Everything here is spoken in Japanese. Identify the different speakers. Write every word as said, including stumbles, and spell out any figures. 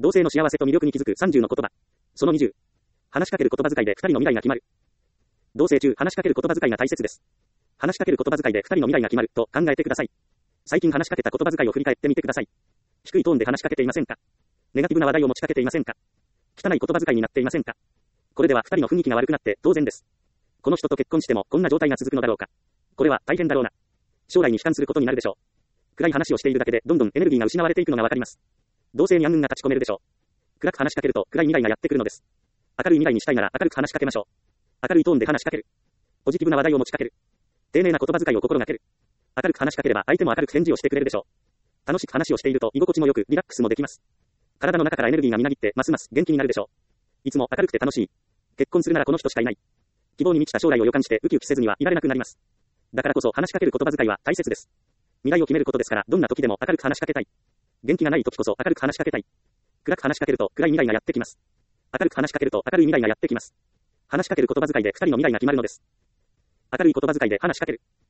Speaker 1: 同性の幸せと魅力に気づくさんじゅうの言葉。そのにじゅう。話しかける言葉遣いでふたりの未来が決まる。同棲中、話しかける言葉遣いが大切です。話しかける言葉遣いでふたりの未来が決まると考えてください。最近話しかけた言葉遣いを振り返ってみてください。低いトーンで話しかけていませんか？ネガティブな話題を持ちかけていませんか？汚い言葉遣いになっていませんか？これではふたりの雰囲気が悪くなって当然です。この人と結婚してもこんな状態が続くのだろうか。これは大変だろうな。将来に悲観することになるでしょう。暗い話をしているだけでどんどんエネルギーが失われていくのがわかります。同性に暗雲が立ち込めるでしょう。暗く話しかけると暗い未来がやってくるのです。明るい未来にしたいなら明るく話しかけましょう。明るいトーンで話しかける。ポジティブな話題を持ちかける。丁寧な言葉遣いを心がける。明るく話しかければ相手も明るく返事をしてくれるでしょう。楽しく話をしていると居心地も良くリラックスもできます。体の中からエネルギーがみなぎってますます元気になるでしょう。いつも明るくて楽しい。結婚するならこの人しかいない。希望に満ちた将来を予感してウキウキせずにはいられなくなります。だからこそ話しかける言葉遣いは大切です。未来を決めることですから、どんな時でも明るく話しかけたい。元気がない時こそ明るく話しかけたい。暗く話しかけると暗い未来がやってきます。明るく話しかけると明るい未来がやってきます。話しかける言葉遣いでふたりの未来が決まるのです。明るい言葉遣いで話しかける。